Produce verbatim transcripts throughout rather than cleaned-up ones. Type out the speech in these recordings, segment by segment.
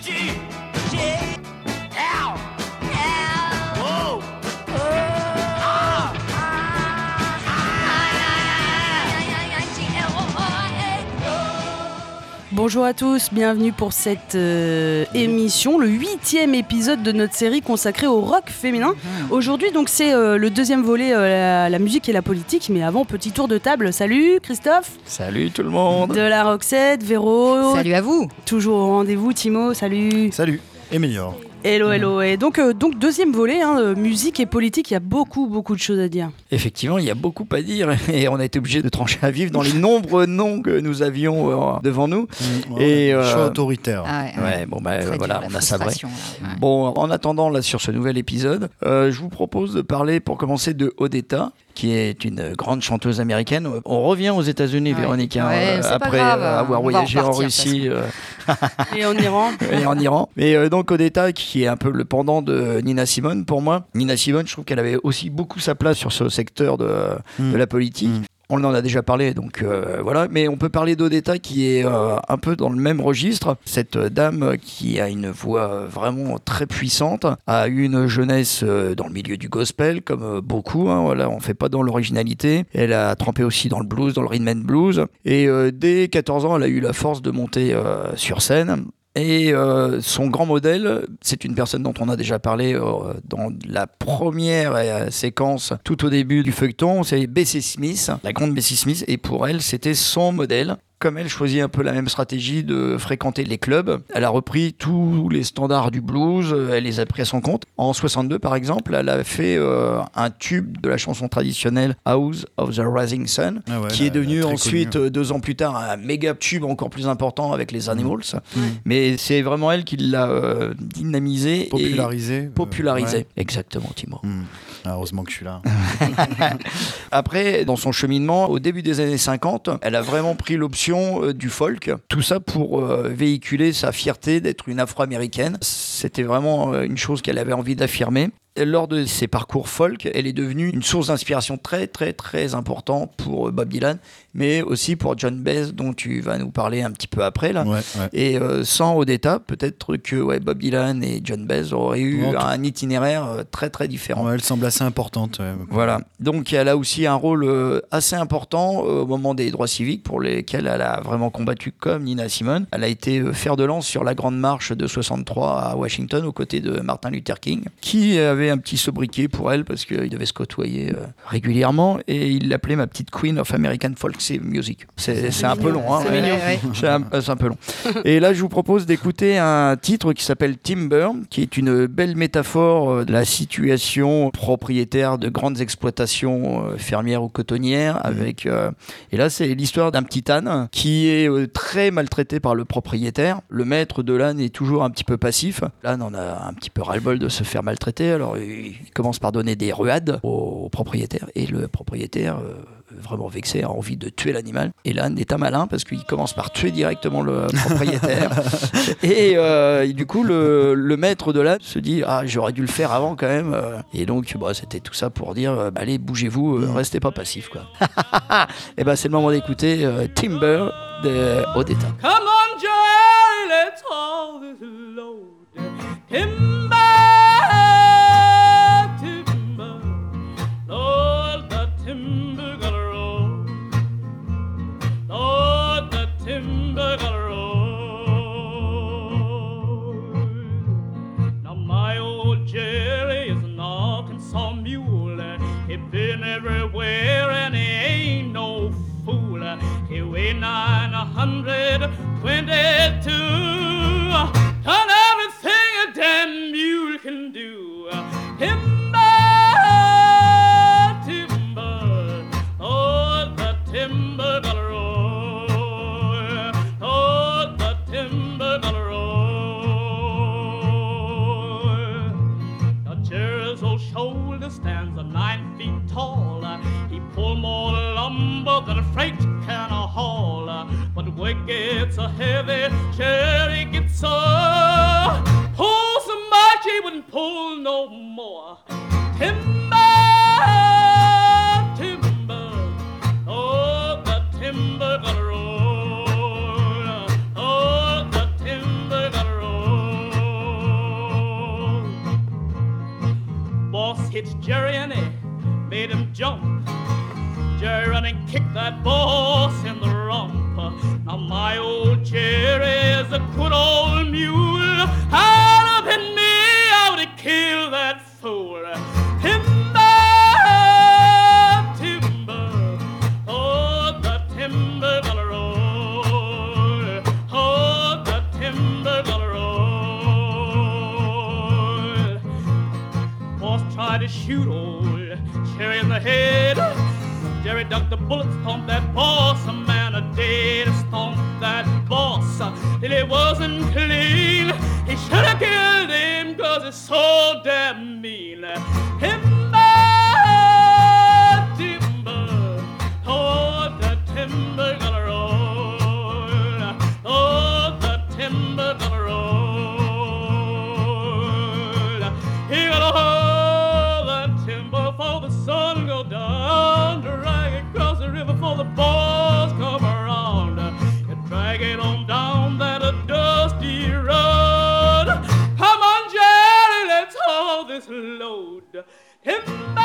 Bonjour à tous, bienvenue pour cette euh, émission, le huitième épisode de notre série consacrée au rock féminin. Aujourd'hui, donc, c'est euh, le deuxième volet, euh, la, la musique et la politique. Mais avant, petit tour de table. Salut Christophe. Salut tout le monde. De la Roxette, Véro. Salut à vous. Toujours au rendez-vous, Timo. Salut. Salut. Et meilleur. Hello, hello. Et donc, euh, donc deuxième volet, hein, euh, musique et politique, il y a beaucoup, beaucoup de choses à dire. Effectivement, il y a beaucoup à dire et on a été obligé de trancher à vif dans les nombreux noms que nous avions euh, devant nous. Mmh, et euh, choix autoritaire. Ah ouais, ouais, bon bah Très voilà, dur, on a sabré. ouais. Bon, en attendant là sur ce nouvel épisode, euh, je vous propose de parler pour commencer de Odetta, qui est une grande chanteuse américaine. On revient aux États-Unis, Ouais. Véronique, hein, Ouais, euh, c'est pas après grave. euh, avoir On va voyagé en en repartir, Russie euh, Et en Iran. et en Iran. Mais euh, donc Odetta, qui est un peu le pendant de Nina Simone pour moi. Nina Simone, je trouve qu'elle avait aussi beaucoup sa place sur ce secteur de, mmh. de la politique. Mmh. On en a déjà parlé, donc euh, voilà. Mais on peut parler d'Odetta qui est euh, un peu dans le même registre. Cette dame qui a une voix vraiment très puissante, a eu une jeunesse euh, dans le milieu du gospel, comme euh, beaucoup. Hein, voilà, on ne fait pas dans l'originalité. Elle a trempé aussi dans le blues, dans le rhythm and blues. Et euh, dès quatorze ans, elle a eu la force de monter euh, sur scène. Et euh, son grand modèle, c'est une personne dont on a déjà parlé euh, dans la première euh, séquence tout au début du feuilleton, c'est Bessie Smith, la grande Bessie Smith, et pour elle, c'était son modèle. Comme elle choisit un peu la même stratégie de fréquenter les clubs, elle a repris tous les standards du blues, elle les a pris à son compte. En soixante-deux, par exemple, elle a fait euh, un tube de la chanson traditionnelle House of the Rising Sun, ah ouais, qui là, est devenu ensuite, connue. deux ans plus tard, un méga tube encore plus important avec les Animals. Mmh. Mais c'est vraiment elle qui l'a euh, dynamisé popularisé. et popularisé. Ouais. Exactement, Timo. Mmh. Ah, heureusement que je suis là. Après, dans son cheminement, au début des années cinquante, elle a vraiment pris l'option euh, du folk. Tout ça pour euh, véhiculer sa fierté d'être une Afro-américaine. C'était vraiment euh, une chose qu'elle avait envie d'affirmer. Lors de ses parcours folk, elle est devenue une source d'inspiration très très très importante pour Bob Dylan, mais aussi pour John Baez, dont tu vas nous parler un petit peu après là. Ouais, ouais. Et euh, sans Odetta, peut-être que ouais, Bob Dylan et John Baez auraient eu Ouais, un itinéraire euh, très très différent. Ouais, elle semble assez importante. Ouais. Voilà. Donc elle a aussi un rôle euh, assez important euh, au moment des droits civiques pour lesquels elle a vraiment combattu comme Nina Simone. Elle a été euh, fer de lance sur la grande marche de soixante-trois à Washington aux côtés de Martin Luther King, qui avait un petit sobriquet pour elle parce qu'il devait se côtoyer euh, régulièrement et il l'appelait ma petite Queen of American Folk Music. C'est, c'est, c'est un peu long. Hein, c'est, ouais. mignon, ouais. c'est, un, c'est un peu long. Et là, je vous propose d'écouter un titre qui s'appelle Timber, qui est une belle métaphore de la situation propriétaire de grandes exploitations euh, fermières ou cotonnières. Avec, euh, et là, c'est l'histoire d'un petit âne qui est euh, très maltraité par le propriétaire. Le maître de l'âne est toujours un petit peu passif. L'âne en a un petit peu ras-le-bol de se faire maltraiter. Alors, il commence par donner des ruades au propriétaire. Et le propriétaire, euh, vraiment vexé, a envie de tuer l'animal. Et l'âne est un malin parce qu'il commence par tuer directement le propriétaire. et, euh, et du coup, le, le maître de l'âne se dit « Ah, j'aurais dû le faire avant quand même. » Et donc, bah, c'était tout ça pour dire euh, « Allez, bougez-vous, euh, restez pas passif. » quoi. Et bah, c'est le moment d'écouter euh, Timber de Odetta. Come on, Jerry, let's haul this load. Timber, timber, Lord, the timber got a roll. Lord, the timber got a roll. Now my old Jerry is an Arkansas mule. He been everywhere and he ain't no fool. He weigh nine hundred twenty-two. Done everything a damn mule can do. Timber, timber, oh, the timber got a roll. Oh, the timber got a roll. Now Jerry's old shoulder stands a nine feet tall. He pull more lumber than a freight can haul. But the weight gets a heavy, Jerry gets a pull so much he wouldn't pull no more. Timber, timber, oh, the timber got a roll. Oh, the timber got a roll. It's Jerry and it made him jump. Jerry run and kicked that boss in the rump. Now my old Jerry is a good old mule. I'd have been me, I would have killed that fool. Timber, timber, oh the timber gonna roll. Oh the timber gonna roll. Boss tried to shoot old Jerry in the head. Jerry ducked the bullet, stomped that boss, a man a day to stomp that boss. Till it wasn't clean, he should have killed him, cause it's so damn mean. Timber, timber, oh the timber gonna roll. Oh the timber gonna roll. He gonna hold the timber for the sun go down. Drag it across the river for the boys come around. You drag it on down that a dusty road. Come on, Jerry, let's haul this load. Timber,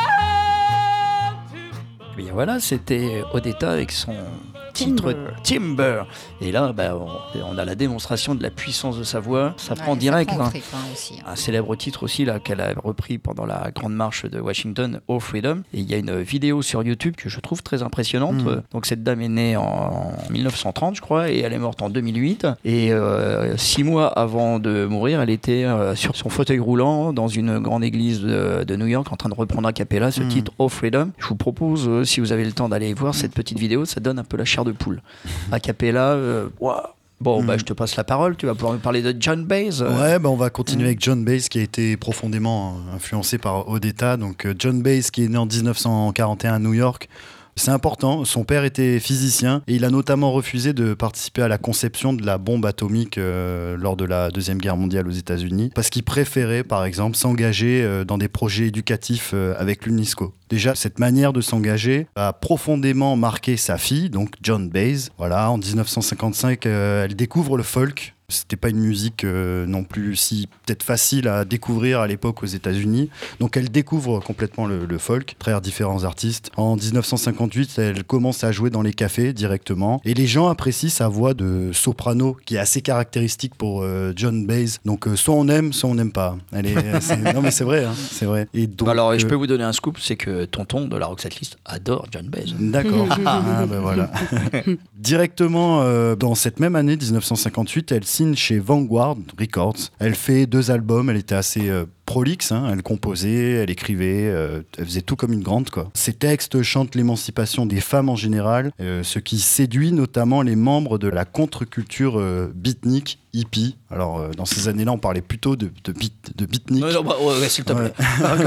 timber. Et voilà, c'était Odetta avec son titre Timber. Et là, bah, on, on a la démonstration de la puissance de sa voix. Ça Ouais, prend direct. ça prend Hein. au trip, hein, aussi, hein. Un célèbre titre aussi là qu'elle a repris pendant la grande marche de Washington, Oh Freedom. Et il y a une vidéo sur YouTube que je trouve très impressionnante. Mmh. Donc cette dame est née en dix-neuf cent trente, je crois, et elle est morte en deux mille huit. Et euh, six mois avant de mourir, elle était euh, sur son fauteuil roulant dans une grande église de, de New York en train de reprendre a cappella ce mmh. titre Oh Freedom. Je vous propose, euh, si vous avez le temps d'aller voir mmh. cette petite vidéo, ça donne un peu la chair de poule. A cappella, euh, wow. Bon, mmh. bah, je te passe la parole, tu vas pouvoir me parler de Joan Baez. Ouais, bah, on va continuer mmh. avec Joan Baez qui a été profondément influencé par Odetta. Donc Joan Baez qui est né en dix-neuf cent quarante et un à New York. C'est important, son père était physicien et il a notamment refusé de participer à la conception de la bombe atomique euh, lors de la Deuxième Guerre mondiale aux États-Unis parce qu'il préférait par exemple s'engager euh, dans des projets éducatifs euh, avec l'UNESCO. Déjà, cette manière de s'engager a profondément marqué sa fille, donc Joan Baez. Voilà, en dix-neuf cent cinquante-cinq, euh, elle découvre le folk. C'était pas une musique euh, non plus si peut-être facile à découvrir à l'époque aux États-Unis. Donc elle découvre complètement le, le folk, très différents artistes. En dix-neuf cent cinquante-huit, elle commence à jouer dans les cafés directement. Et les gens apprécient sa voix de soprano qui est assez caractéristique pour euh, Joan Baez. Donc euh, soit on aime, soit on n'aime pas. Elle est, c'est, non mais c'est vrai, hein, c'est vrai. Et donc, bah alors, euh, je peux vous donner un scoop, c'est que tonton de la Rock Setlist adore Joan Baez. D'accord. ah, ben voilà. Directement euh, dans cette même année, dix-neuf cent cinquante-huit, elle signe chez Vanguard Records. Elle fait deux albums, elle était assez euh, prolixe, hein. Elle composait, elle écrivait, euh, elle faisait tout comme une grande, quoi. Ses textes chantent l'émancipation des femmes en général, euh, ce qui séduit notamment les membres de la contre-culture euh, beatnik, hippie. Alors euh, dans ces années-là, on parlait plutôt de, de, beat, de beatnik. Non, non, bah, ouais, s'il te plaît.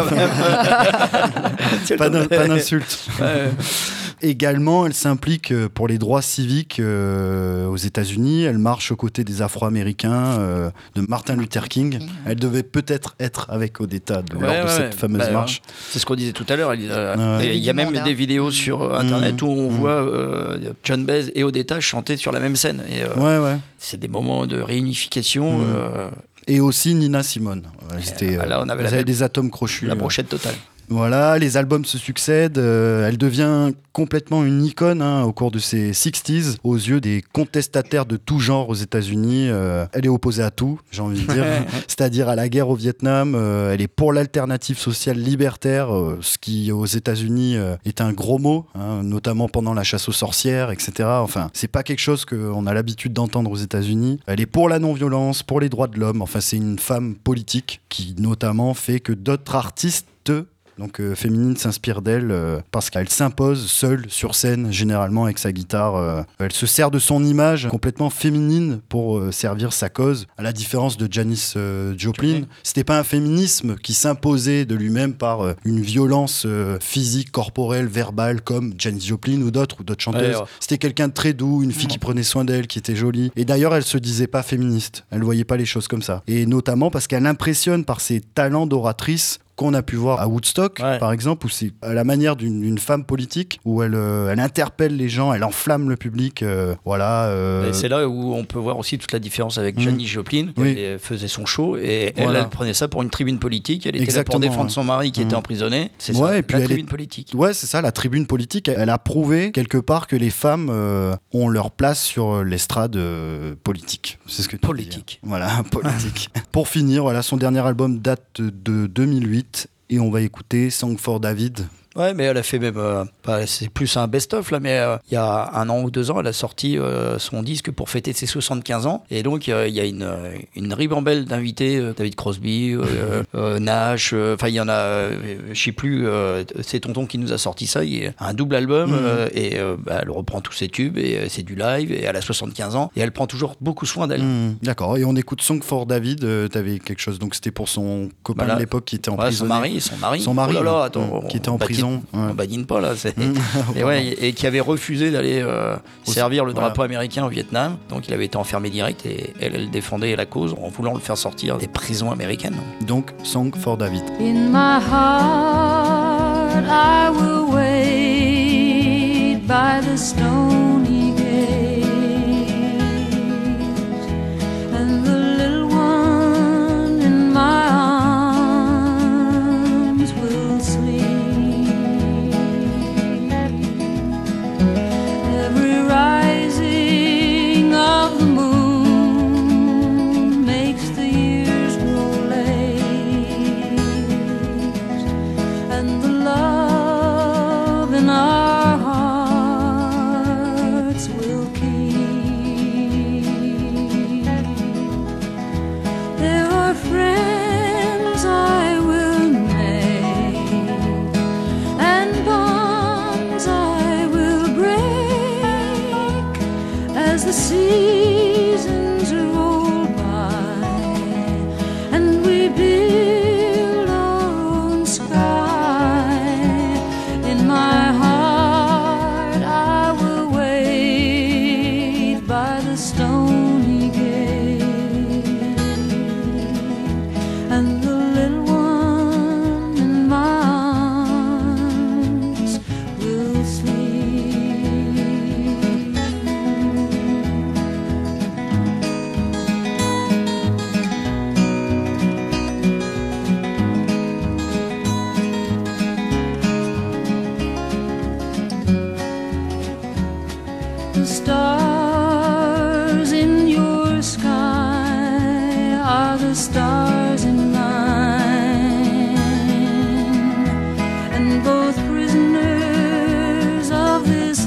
Ouais. pas, d'in- pas d'insulte. Ouais. Également, elle s'implique pour les droits civiques euh, aux États-Unis. Elle marche aux côtés des Afro-Américains, euh, de Martin Luther King. Elle devait peut-être être avec Odetta de, Ouais, lors ouais, de cette fameuse bah, marche. C'est ce qu'on disait tout à l'heure. Il euh, ouais. y a même Monde, des hein. vidéos sur Internet mmh. où on mmh. voit euh, Joan Baez et Odetta chanter sur la même scène. Et, euh, Ouais, ouais. c'est des moments de réunification. Mmh. Euh, Et aussi Nina Simone. Elles étaient, euh, là, on avait elles la- avaient des atomes crochus. la euh. brochette totale. Voilà, les albums se succèdent. Euh, elle devient complètement une icône hein, au cours de ses sixties aux yeux des contestataires de tout genre aux États-Unis. Euh, elle est opposée à tout, j'ai envie de dire, c'est-à-dire à la guerre au Vietnam. Euh, elle est pour l'alternative sociale libertaire, euh, ce qui aux États-Unis euh, est un gros mot, hein, notamment pendant la chasse aux sorcières, et cetera. Enfin, c'est pas quelque chose qu'on a l'habitude d'entendre aux États-Unis. Elle est pour la non-violence, pour les droits de l'homme. Enfin, c'est une femme politique qui notamment fait que d'autres artistes donc euh, féminine s'inspire d'elle euh, parce qu'elle s'impose seule sur scène généralement avec sa guitare. Euh, elle se sert de son image complètement féminine pour euh, servir sa cause. À la différence de Janis euh, Joplin, Joplin. c'était pas un féminisme qui s'imposait de lui-même par euh, une violence euh, physique, corporelle, verbale comme Janis Joplin ou d'autres ou d'autres chanteuses. Ouais, ouais. C'était quelqu'un de très doux, une fille qui prenait soin d'elle, qui était jolie. Et d'ailleurs, elle se disait pas féministe. Elle voyait pas les choses comme ça. Et notamment parce qu'elle impressionne par ses talents d'oratrice qu'on a pu voir à Woodstock, ouais. par exemple, où c'est à la manière d'une, d'une femme politique, où elle, euh, elle interpelle les gens, elle enflamme le public. Euh, voilà. Euh... Et c'est là où on peut voir aussi toute la différence avec Janis mmh. Joplin. Oui. Elle faisait son show et elle, voilà. elle prenait ça pour une tribune politique. Elle était Exactement, là pour défendre son mari qui mmh. était emprisonné. C'est ouais, ça, et puis la tribune est... politique. Ouais, c'est ça, la tribune politique. Elle a prouvé quelque part que les femmes euh, ont leur place sur l'estrade euh, politique. C'est ce que tu Politique. Dis. Voilà, politique. Pour finir, voilà, son dernier album date de deux mille huit et on va écouter Song for David. Ouais, mais elle a fait même, euh, bah, c'est plus un best-of là, mais euh, il y a un an ou deux ans, elle a sorti euh, son disque pour fêter ses soixante-quinze ans. Et donc, il euh, y a une, une ribambelle d'invités, euh, David Crosby, euh, euh, Nash, enfin, euh, il y en a, euh, je sais plus, euh, c'est Tonton qui nous a sorti ça, il y a un double album, mmh. euh, et euh, bah, elle reprend tous ses tubes, et euh, c'est du live, et elle a soixante-quinze ans, et elle prend toujours beaucoup soin d'elle. Mmh. D'accord, et on écoute Song for David, euh, t'avais quelque chose, donc c'était pour son copain bah là, de l'époque qui était en ouais, prison. Son mari, son mari. Son mari, oh là là, attends, mmh, qui était en prison. Ouais. On badine pas là, c'est... et, ouais, et qui avait refusé d'aller euh, servir le drapeau voilà. américain au Vietnam, donc il avait été enfermé direct et elle, elle défendait la cause en voulant le faire sortir des prisons américaines. Donc Song for David. In my heart I will wait by the stony gate and the little one in my arms will sleep. Seasons roll by and we build our own sky. In my heart I will wait by the stony gate and the little one in my arms will sleep. The stars in your sky are the stars in mine, and both prisoners of this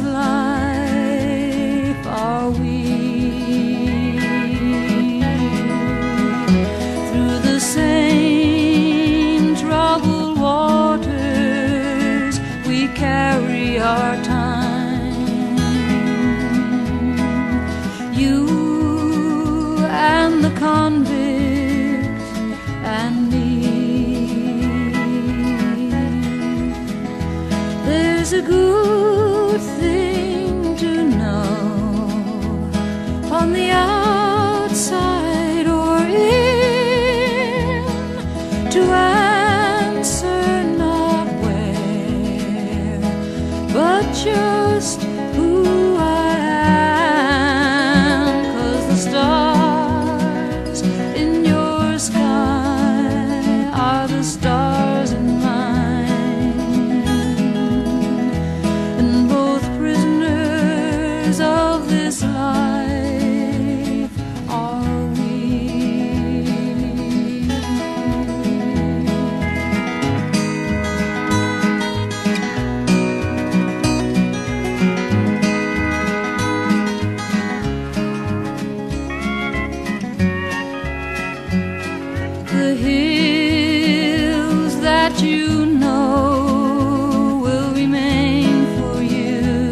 life are we. Through the same troubled waters we carry our time. And the convict and me. There's a good thing to know on the outside or in, to answer not where, but just who I am, 'cause the stars stars in mine, and both prisoners of this life are we. The hills that you know will remain for you,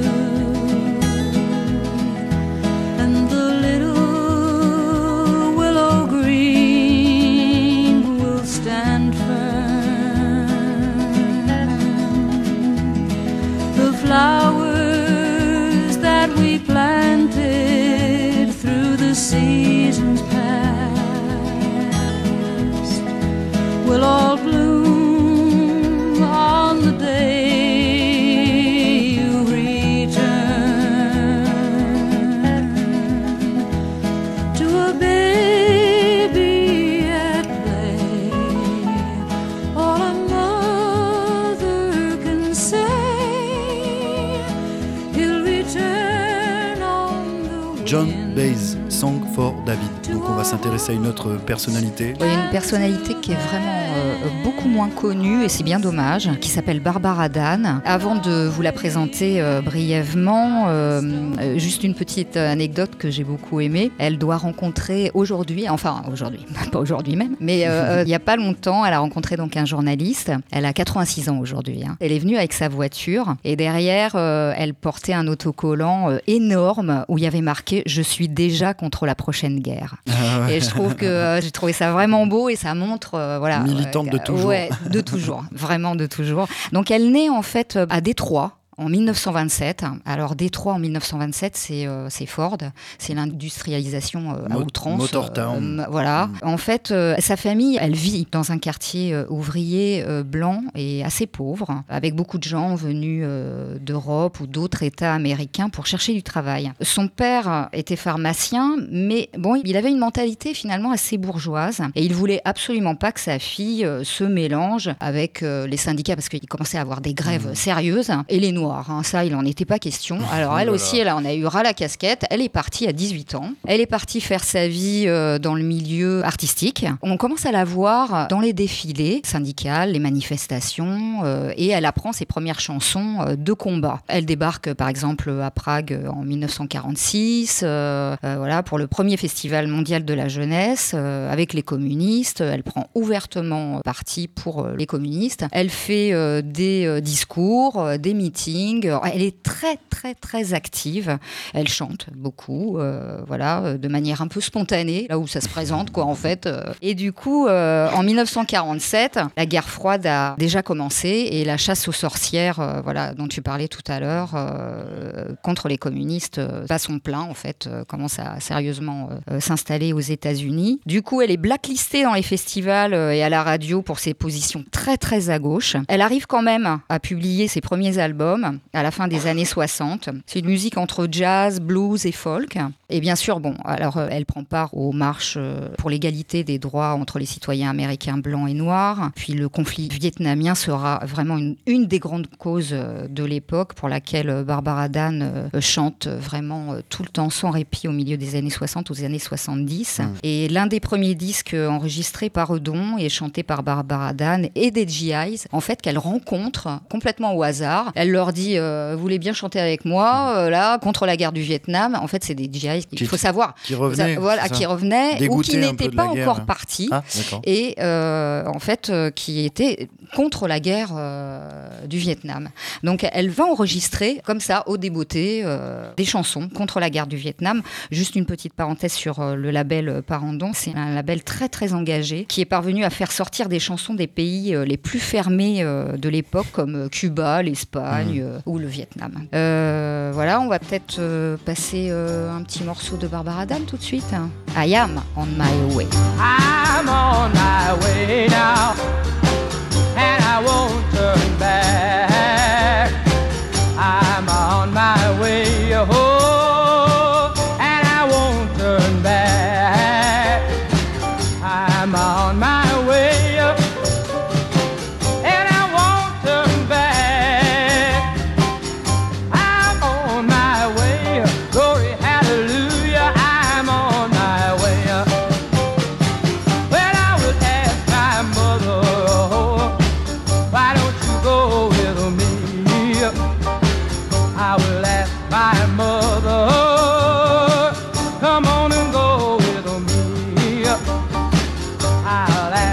and the little willow green will stand firm. The flowers that we planted through the seasons past will all bloom Baez, Song for David. Donc on va s'intéresser à une autre personnalité. Il y a une personnalité qui est vraiment euh, beaucoup moins connue, et c'est bien dommage, qui s'appelle Barbara Dan. Avant de vous la présenter euh, brièvement, euh, euh, juste une petite anecdote que j'ai beaucoup aimée. Elle doit rencontrer aujourd'hui, enfin aujourd'hui, pas aujourd'hui même, mais euh, il n'y a pas longtemps, elle a rencontré donc un journaliste. Elle a quatre-vingt-six ans aujourd'hui. Hein. Elle est venue avec sa voiture et derrière, euh, elle portait un autocollant euh, énorme où il y avait marqué « Je suis déjà contre la prochaine guerre ». Et je trouve que euh, j'ai trouvé ça vraiment beau et ça montre, euh, voilà, militante euh, de toujours. Ouais, de toujours, vraiment de toujours. Donc elle naît en fait à Détroit. En dix-neuf cent vingt-sept, alors Détroit en dix-neuf cent vingt-sept, c'est, euh, c'est Ford, c'est l'industrialisation euh, à Mo- outrance. Motortown. Euh, voilà. Mm. En fait, euh, sa famille, elle vit dans un quartier euh, ouvrier euh, blanc et assez pauvre, avec beaucoup de gens venus euh, d'Europe ou d'autres États américains pour chercher du travail. Son père était pharmacien, mais bon, il avait une mentalité finalement assez bourgeoise et il voulait absolument pas que sa fille euh, se mélange avec euh, les syndicats parce qu'il commençait à avoir des grèves mmh. sérieuses et les noirs. Hein, ça, il n'en était pas question. Alors elle aussi, elle en a eu ras la casquette. Elle est partie à dix-huit ans. Elle est partie faire sa vie euh, dans le milieu artistique. On commence à la voir dans les défilés syndicales, les manifestations, euh, et elle apprend ses premières chansons euh, de combat. Elle débarque par exemple à Prague en dix-neuf cent quarante-six, euh, euh, voilà, pour le premier festival mondial de la jeunesse euh, avec les communistes. Elle prend ouvertement parti pour euh, les communistes. Elle fait euh, des euh, discours, euh, des meetings. Elle est très très très active. Elle chante beaucoup, euh, voilà, de manière un peu spontanée, là où ça se présente, quoi, en fait. Et du coup, euh, en dix-neuf cent quarante-sept, la guerre froide a déjà commencé et la chasse aux sorcières, euh, voilà, dont tu parlais tout à l'heure, euh, contre les communistes, euh, bat son plein, en fait, euh, commence à sérieusement euh, s'installer aux États-Unis. Du coup, elle est blacklistée dans les festivals euh, et à la radio pour ses positions très très à gauche. Elle arrive quand même à publier ses premiers albums à la fin des années soixante. C'est une musique entre jazz, blues et folk. Et bien sûr, bon, alors elle prend part aux marches pour l'égalité des droits entre les citoyens américains blancs et noirs. Puis le conflit vietnamien sera vraiment une, une des grandes causes de l'époque pour laquelle Barbara Dan chante vraiment tout le temps sans répit au milieu des années soixante aux années soixante-dix. Mmh. Et l'un des premiers disques enregistrés par Eudon et chanté par Barbara Dan et des G Is, en fait, qu'elle rencontre complètement au hasard. Elle leur dit euh, vous voulez bien chanter avec moi euh, là contre la guerre du Vietnam. En fait, c'est des G I, il faut savoir, qui revenaient, voilà, qui revenaient ou qui n'étaient pas encore guerre. partis ah, et euh, en fait euh, qui étaient contre la guerre euh, du Vietnam. Donc, elle va enregistrer comme ça au débeauté euh, des chansons contre la guerre du Vietnam. Juste une petite parenthèse sur euh, le label Parandon, c'est un label très très engagé qui est parvenu à faire sortir des chansons des pays euh, les plus fermés euh, de l'époque comme Cuba, l'Espagne. Mmh. ou le Vietnam. Euh, voilà, on va peut-être euh, passer euh, un petit morceau de Barbara Dan tout de suite. I am on my way. I'm on my way now, and I won't turn back. I'm on my way, oh, and I won't turn back. I'm on my way. I'll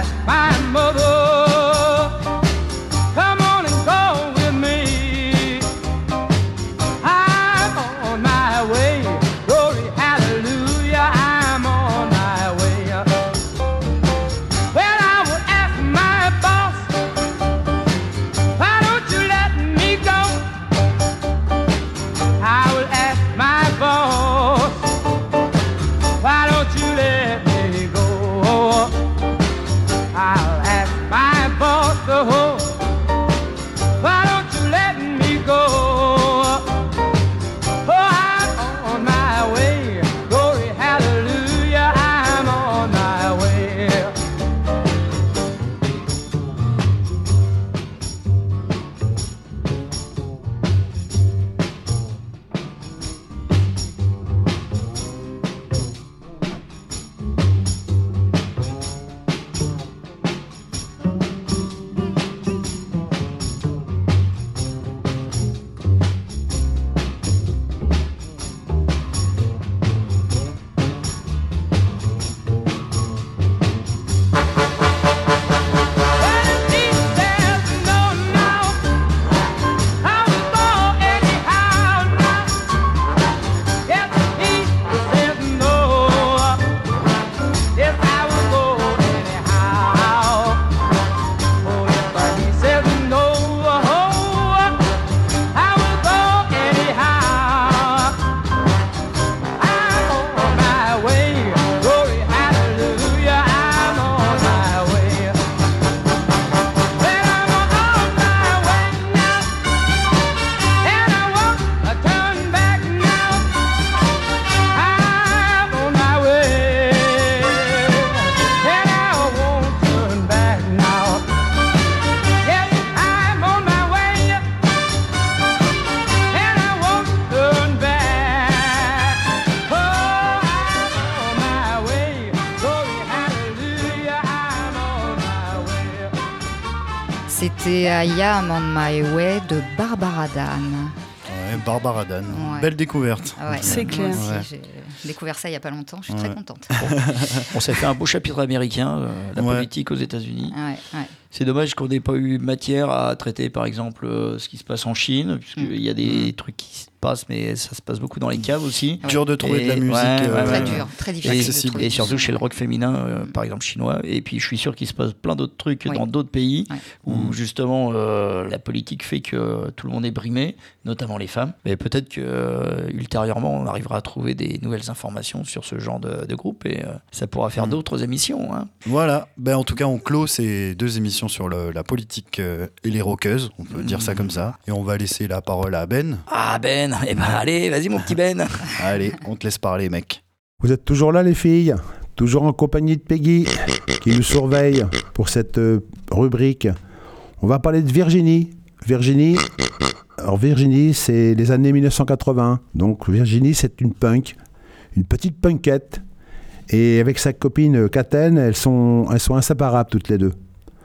C'était I Am on My Way de Barbara Dan. Ouais, Barbara Dan, Ouais. belle découverte. Ah ouais, C'est moi clair. aussi, Ouais. j'ai découvert ça il n'y a pas longtemps, je suis Ouais. très contente. On s'est fait un beau chapitre américain, euh, la Ouais. politique aux États-Unis. Ouais, ouais. C'est dommage qu'on n'ait pas eu matière à traiter, par exemple, euh, ce qui se passe en Chine, puisqu'il y a des trucs qui se passent, mais ça se passe beaucoup dans les caves aussi. Dur de trouver Et- de la musique. ouais, euh, ouais, Très ouais. dur, très Et, difficile. de accessible. trouver et du surtout son. chez le rock féminin, euh, par exemple chinois. Et puis je suis sûr qu'il se passe plein d'autres trucs Oui. dans d'autres pays Ouais. où justement euh, la politique fait que tout le monde est brimé, notamment les femmes. Mais peut-être que euh, ultérieurement on arrivera à trouver des nouvelles informations sur ce genre de, de groupe et euh, ça pourra faire Mm. d'autres émissions. Hein. Voilà, ben, en tout cas on clôt ces deux émissions sur le- la politique euh, et les rockeuses, on peut dire ça comme ça. Et on va laisser la parole à Ben. Ah Ben, eh ben allez, vas-y mon petit Ben. Allez, on te laisse parler mec. Vous êtes toujours là les filles, toujours en compagnie de Peggy qui nous surveille pour cette euh, rubrique. On va parler de Virginie. Virginie, alors Virginie c'est les années mille neuf cent quatre-vingts. Donc Virginie c'est une punk, une petite punkette. Et avec sa copine Katen, elles sont, elles sont inséparables toutes les deux.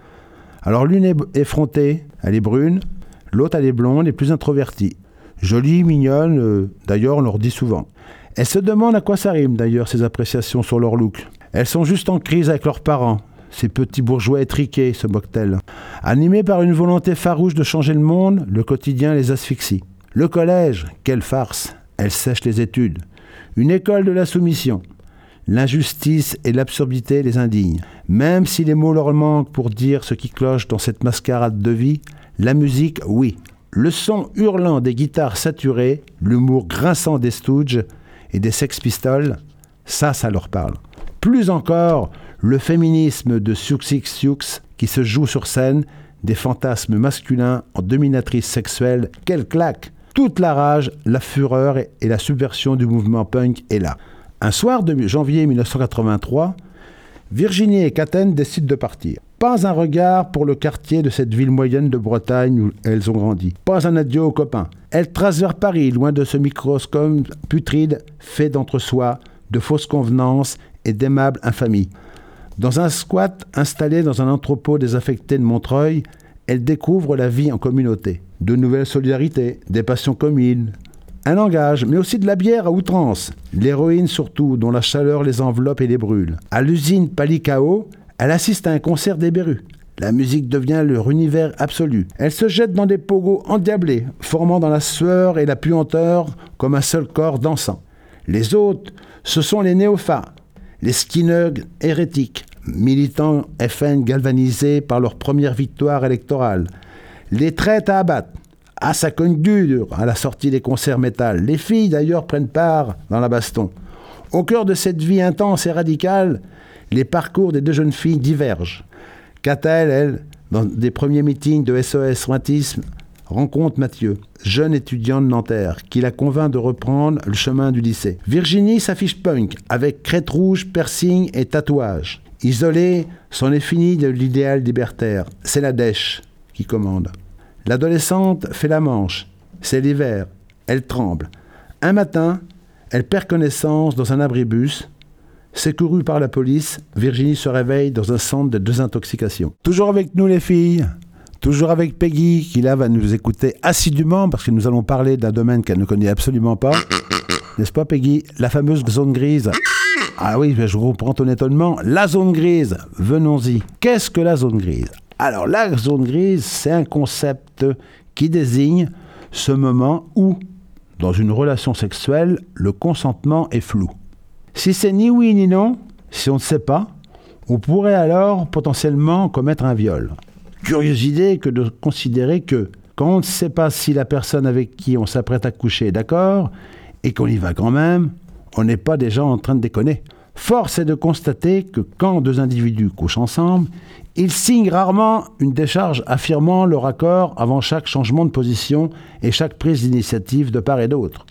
Alors l'une est effrontée, elle est brune, l'autre elle est blonde et plus introvertie. Jolie, mignonne, euh, d'ailleurs on leur dit souvent. Elles se demandent à quoi ça rime d'ailleurs ces appréciations sur leur look. Elles sont juste en crise avec leurs parents, ces petits bourgeois étriqués, se moquent-elles. Animées par une volonté farouche de changer le monde, le quotidien les asphyxie. Le collège, quelle farce, elles sèchent les études. Une école de la soumission. L'injustice et l'absurdité les indignent. Même si les mots leur manquent pour dire ce qui cloche dans cette mascarade de vie, la musique, oui. Le son hurlant des guitares saturées, l'humour grinçant des Stooges et des Sex Pistols, ça, ça leur parle. Plus encore, le féminisme de Siouxsie Sioux qui se joue sur scène, des fantasmes masculins en dominatrice sexuelle, quelle claque! Toute la rage, la fureur et et la subversion du mouvement punk est là. Un soir de janvier mille neuf cent quatre-vingt-trois, Virginie et Katen décident de partir. Pas un regard pour le quartier de cette ville moyenne de Bretagne où elles ont grandi. Pas un adieu aux copains. Elles tracent vers Paris, loin de ce microscope putride fait d'entre-soi, de fausses convenances et d'aimables infamies. Dans un squat installé dans un entrepôt désaffecté de Montreuil, elles découvrent la vie en communauté. De nouvelles solidarités, des passions communes, un langage, mais aussi de la bière à outrance. L'héroïne surtout, dont la chaleur les enveloppe et les brûle. À l'usine Palicao, elle assiste à un concert des Berus. La musique devient leur univers absolu. Elle se jette dans des pogos endiablés, formant dans la sueur et la puanteur comme un seul corps dansant. Les autres, ce sont les néophates, les skinheads hérétiques, militants F N galvanisés par leur première victoire électorale. Les traites à abattre. Ah, ça cogne dur à la sortie des concerts métal. Les filles, d'ailleurs, prennent part dans la baston. Au cœur de cette vie intense et radicale, les parcours des deux jeunes filles divergent. Katel, elle, dans des premiers meetings de S O S Rhumatisme, rencontre Mathieu, jeune étudiant de Nanterre, qui la convainc de reprendre le chemin du lycée. Virginie s'affiche punk, avec crête rouge, piercing et tatouage. Isolée, c'en est fini de l'idéal libertaire. C'est la dèche qui commande. L'adolescente fait la manche. C'est l'hiver. Elle tremble. Un matin, elle perd connaissance dans un abribus. Secourue par la police, Virginie se réveille dans un centre de désintoxication. Toujours avec nous les filles, toujours avec Peggy qui là va nous écouter assidûment parce que nous allons parler d'un domaine qu'elle ne connaît absolument pas. N'est-ce pas Peggy? La fameuse zone grise. Ah oui, je comprends ton étonnement. La zone grise, venons-y. Qu'est-ce que la zone grise? Alors la zone grise, c'est un concept qui désigne ce moment où, dans une relation sexuelle, le consentement est flou. Si c'est ni oui ni non, si on ne sait pas, on pourrait alors potentiellement commettre un viol. Curieuse idée que de considérer que quand on ne sait pas si la personne avec qui on s'apprête à coucher est d'accord et qu'on y va quand même, on n'est pas déjà en train de déconner. Force est de constater que quand deux individus couchent ensemble, ils signent rarement une décharge affirmant leur accord avant chaque changement de position et chaque prise d'initiative de part et d'autre.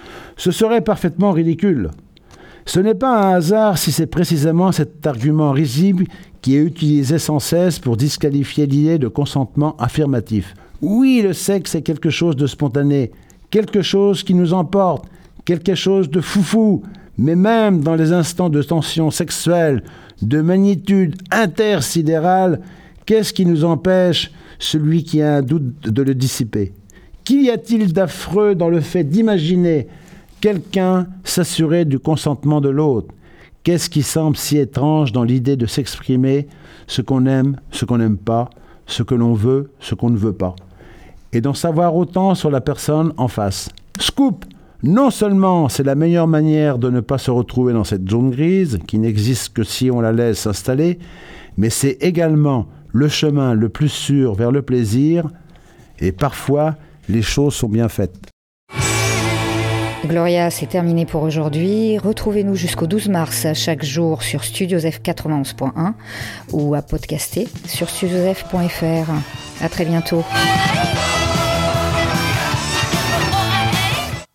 Ce serait parfaitement ridicule. Ce n'est pas un hasard si c'est précisément cet argument risible qui est utilisé sans cesse pour disqualifier l'idée de consentement affirmatif. Oui, le sexe est quelque chose de spontané, quelque chose qui nous emporte, quelque chose de foufou, mais même dans les instants de tension sexuelle, de magnitude intersidérale, Qu'est-ce qui nous empêche, celui qui a un doute, de le dissiper? Qu'y a-t-il d'affreux dans le fait d'imaginer quelqu'un s'assurer du consentement de l'autre? Qu'est-ce qui semble si étrange dans l'idée de s'exprimer ce qu'on aime, ce qu'on n'aime pas, ce que l'on veut, ce qu'on ne veut pas, et d'en savoir autant sur la personne en face? Scoop! Non seulement c'est la meilleure manière de ne pas se retrouver dans cette zone grise, qui n'existe que si on la laisse s'installer, mais c'est également le chemin le plus sûr vers le plaisir, et parfois les choses sont bien faites. Gloria, c'est terminé pour aujourd'hui. Retrouvez-nous jusqu'au douze mars chaque jour sur Studios F quatre-vingt-onze point un ou à podcaster sur studios f point f r. À très bientôt.